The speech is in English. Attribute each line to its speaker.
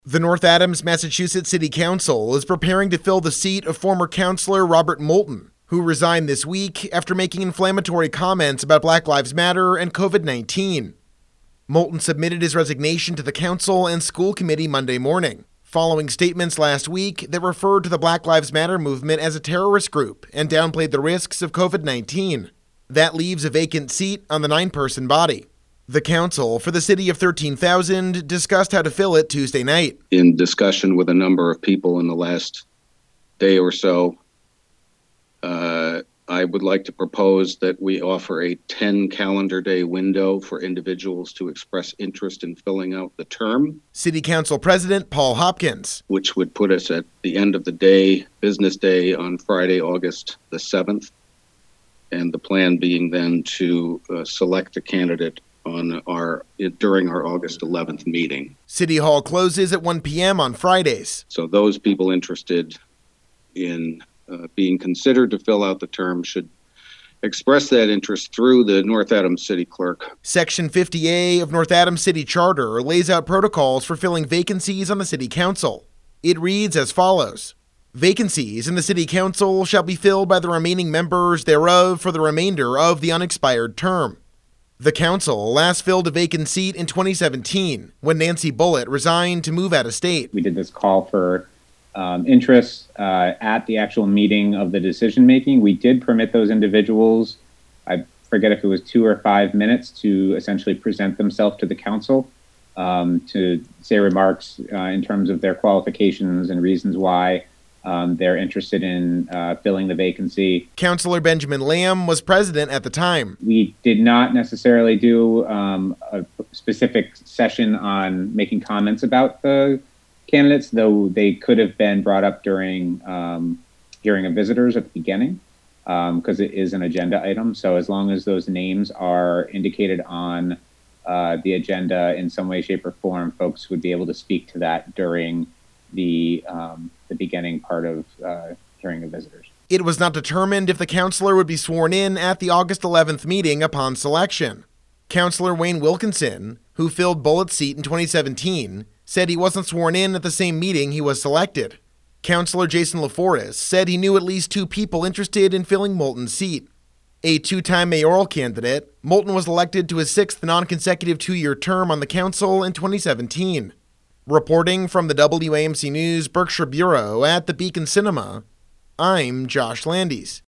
Speaker 1: The North Adams, Massachusetts City Council is preparing to fill the seat of former councilor Robert Moulton, who resigned this week after making inflammatory comments about Black Lives Matter and COVID-19. Moulton submitted his resignation to the council and school committee Monday morning, following statements last week that referred to the Black Lives Matter movement as a terrorist group and downplayed the risks of COVID-19. That leaves a vacant seat on the 9-person body. The council for the city of 13,000 discussed how to fill it Tuesday night.
Speaker 2: In discussion with a number of people in the last day or so, I would like to propose that we offer a 10 calendar day window for individuals to express interest in filling out the term.
Speaker 1: City Council President Paul Hopkins.
Speaker 2: Which would put us at the end of the day, business day, on Friday, August the 7th. And the plan being then to select a candidate during our August 11th meeting.
Speaker 1: City Hall closes at 1 p.m. on Fridays.
Speaker 2: So those people interested in being considered to fill out the term should express that interest through the North Adams City Clerk.
Speaker 1: Section 50A of North Adams City Charter lays out protocols for filling vacancies on the City Council. It reads as follows. Vacancies in the City Council shall be filled by the remaining members thereof for the remainder of the unexpired term. The council last filled a vacant seat in 2017 when Nancy Bullitt resigned to move out of state.
Speaker 3: We did this call for interest at the actual meeting of the decision making. We did permit those individuals, I forget if it was 2 or 5 minutes, to essentially present themselves to the council, to say remarks in terms of their qualifications and reasons why they're interested in filling the vacancy.
Speaker 1: Councilor Benjamin Lamb was president at the time.
Speaker 3: We did not necessarily do a specific session on making comments about the candidates, though they could have been brought up during hearing of visitors at the beginning, because it is an agenda item. So as long as those names are indicated on the agenda in some way, shape, or form, folks would be able to speak to that during the beginning part of hearing of visitors.
Speaker 1: It was not determined if the councilor would be sworn in at the August 11th meeting upon selection. Councilor Wayne Wilkinson, who filled Bullitt's seat in 2017, said he wasn't sworn in at the same meeting he was selected. Councilor Jason LaForest said he knew at least 2 people interested in filling Moulton's seat. A 2-time mayoral candidate, Moulton was elected to his 6th non-consecutive 2-year term on the council in 2017. Reporting from the WAMC News Berkshire Bureau at the Beacon Cinema, I'm Josh Landis.